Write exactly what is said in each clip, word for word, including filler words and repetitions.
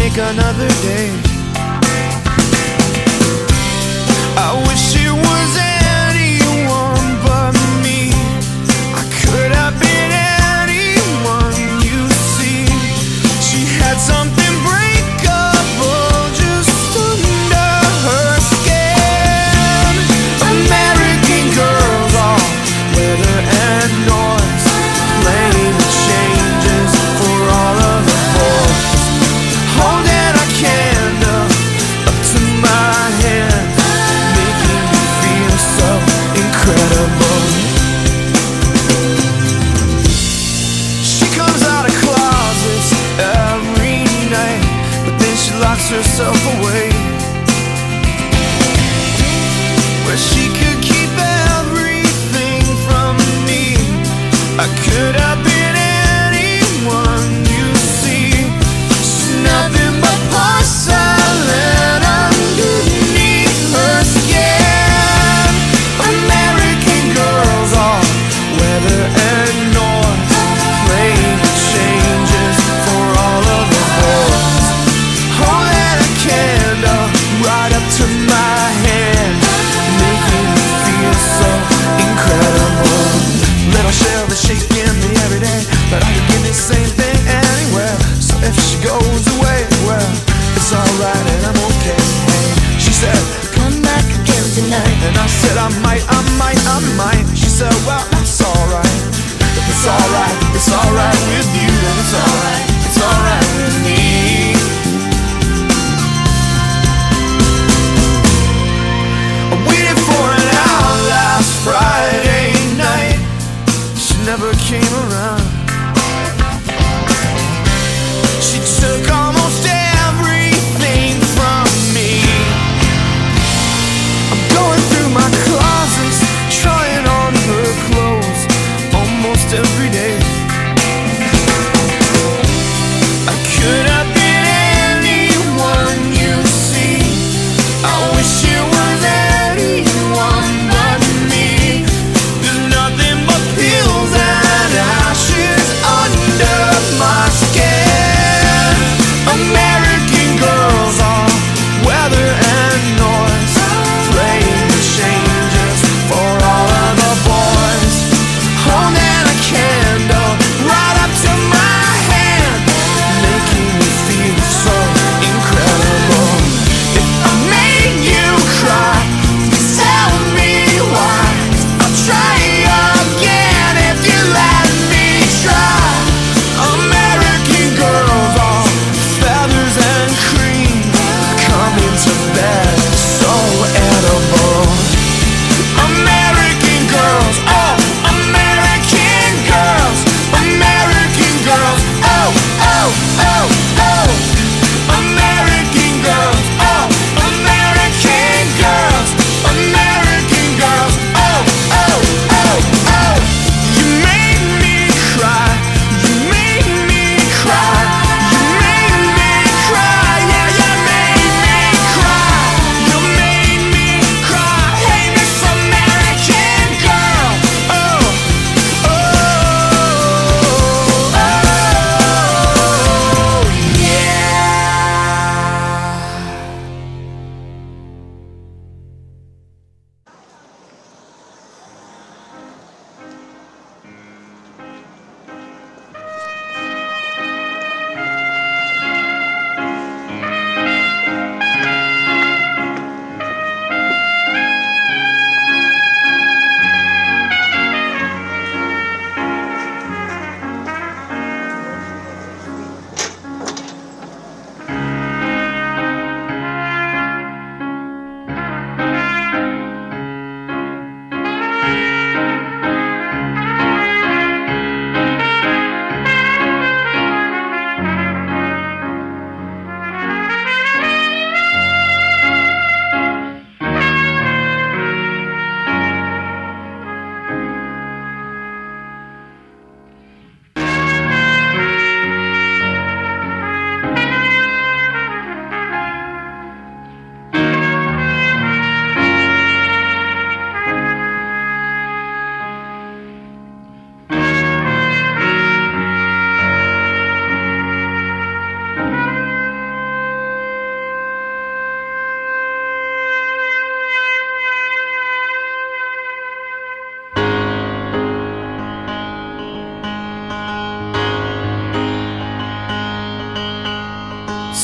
make another day. I wish it was anyone but me. I could have been anyone you see. She had something breakable just under her skin. American girls, all weather and noise, playing the changes for all of the boys. Holding a candle up to my hand, making me feel so incredible. She comes out of closets every night, but then she locks herself away, where she could keep everything from me. I could have been anyone you see. She's nothing but porcelain underneath her skin. American girls, all weather and noise, playing the changes for all of the boys. Holding a candle right up to my hand, making me feel so incredible. Little shell is shaking me every day.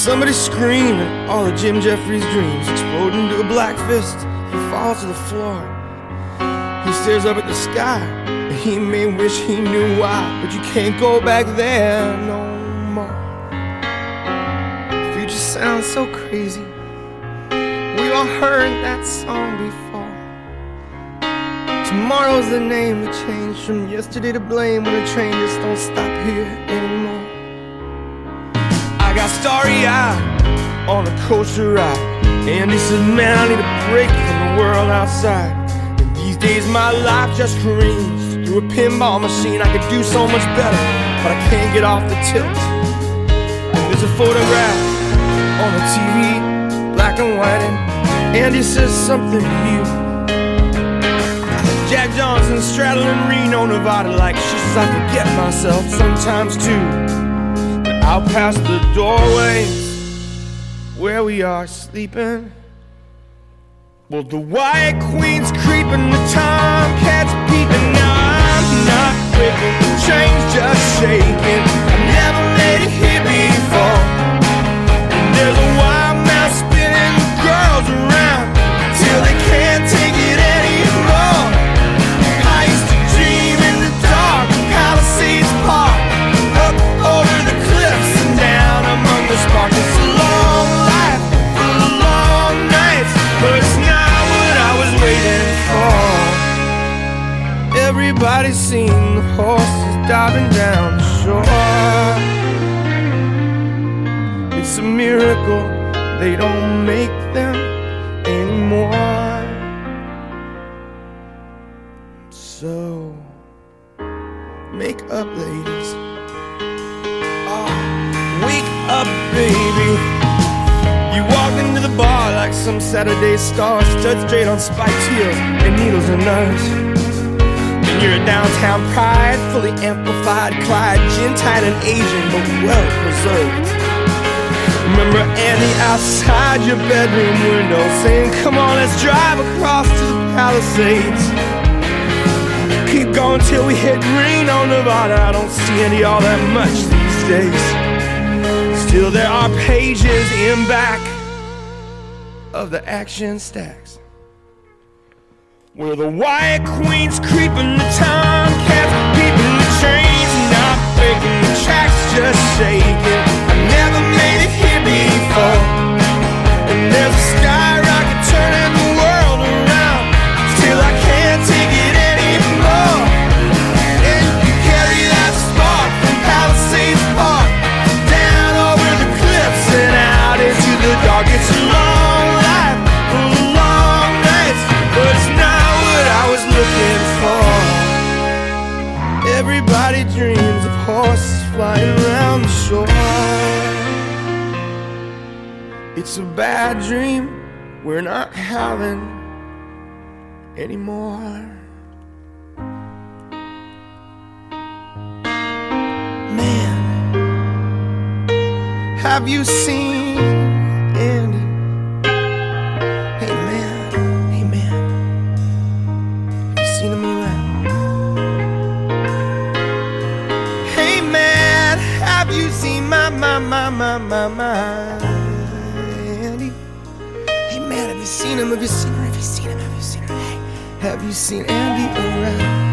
Somebody screaming, all of Jim Jeffries' dreams explode into a black fist. He falls to the floor. He stares up at the sky. He may wish he knew why, but you can't go back there no more. The future sounds so crazy. We've all heard that song before. Tomorrow's the name that changed from yesterday to blame when the train just don't stop here anymore. I got starry-eyed on a coaster ride, and he said, man, I need a break from the world outside. And these days my life just careens through a pinball machine. I could do so much better, but I can't get off the tilt. And there's a photograph on the T V, black and white, and Andy says something to you. Jack Johnson straddling Reno, Nevada, like she says, I forget myself sometimes too. Out past the doorways where we are sleeping. Well, the White Queen's creeping, the Tomcat's peeping. Now I'm not breaking, the train's just shaking. I never made it here before. And there's a wild mouse spinning girls around till they can't take it anymore. I used to dream in the dark, Palisades Park, up over the cliffs and down among the sparks. It's a long life, full of long nights, but it's not what I was waiting for. Everybody's seen the horses diving down the shore. It's a miracle they don't make them anymore. So make up, ladies. Oh, wake up, baby. You walked into the bar like some Saturday star, stood straight on spiked heels and needles and knives. And you're a downtown pride, fully amplified Clyde, gin-tight and Asian, but well preserved. Remember Annie outside your bedroom window saying, come on, let's drive across to the Palisades. Keep going till we hit Reno, Nevada. I don't see Andy all that much these days. Still there are pages in back of the action stacks where the White Queen's creeping, the Tomcat's peeping, the train's not breaking, the track's just shaking. I never made it here before. And there's a skyrocket turning the world around till I can't take it anymore. And you carry that spark from Palisades Park down over the cliffs and out into the dark. It's a long life, full of long nights, but it's not what I was looking for. Everybody dreams of horses flying around the shore. It's a bad dream we're not having anymore. Man, have you seen Andy? Hey man, hey man, have you seen him around? Hey man, have you seen my, my, my, my, my, my Andy? Hey man, have you seen him? Have you seen her? Have you seen him? Have you seen her? Hey, have you seen Andy around?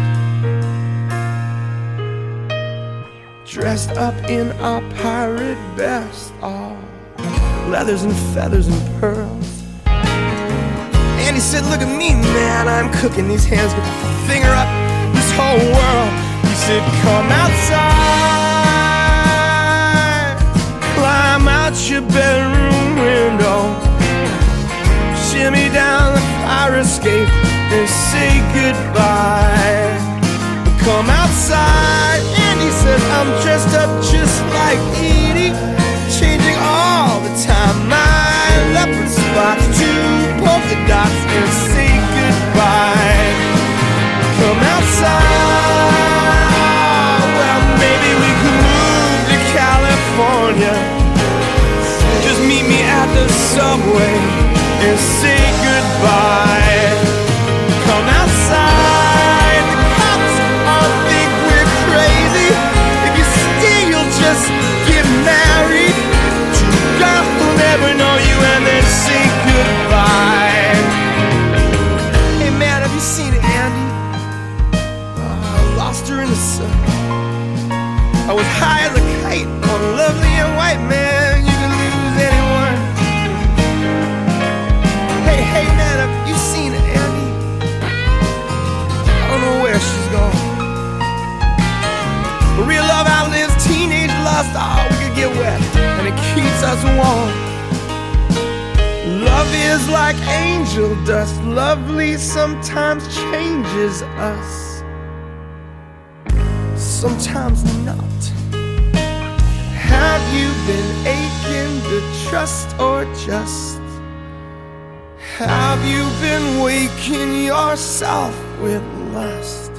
Dressed up in our pirate best, all leathers and feathers and pearls. And he said, look at me, man, I'm cooking. These hands get the finger up this whole world. He said, come outside, climb out your bedroom window, shimmy down the fire escape and say goodbye. Come outside, and he says, I'm dressed up just like Edie, changing all the time. My leopard spots, two polka dots, and say goodbye. Come outside, well, maybe we could move to California. Just meet me at the subway and say goodbye. Come outside. Just get married to girl lost her in the sun. I was high as a kite on a lovely and white man. You can lose anyone. Hey, hey man, have you seen Annie? I don't know where she's gone. But real love outlives teenage lust. Oh, we could get wet and it keeps us warm. Love is like angel dust. Lovely sometimes changes us, sometimes not. Have you been aching to trust or just? Have you been waking yourself with lust?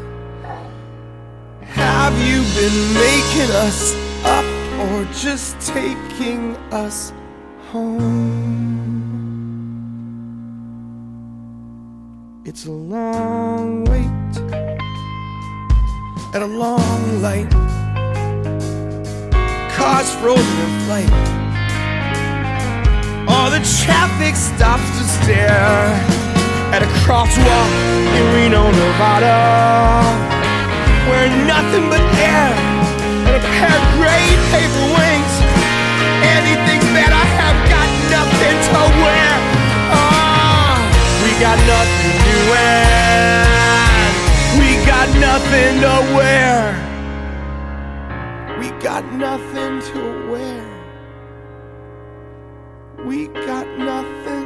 Have you been making us up or just taking us home? It's a long wait at a long light. Cars frozen in flight. All the traffic stops to stare at a crosswalk in Reno, Nevada, where nothing but air and a pair of gray paper wings. And he thinks that I have got nothing to wear. Oh, we got nothing to wear. We got nothing to wear. We got nothing to wear. We got nothing.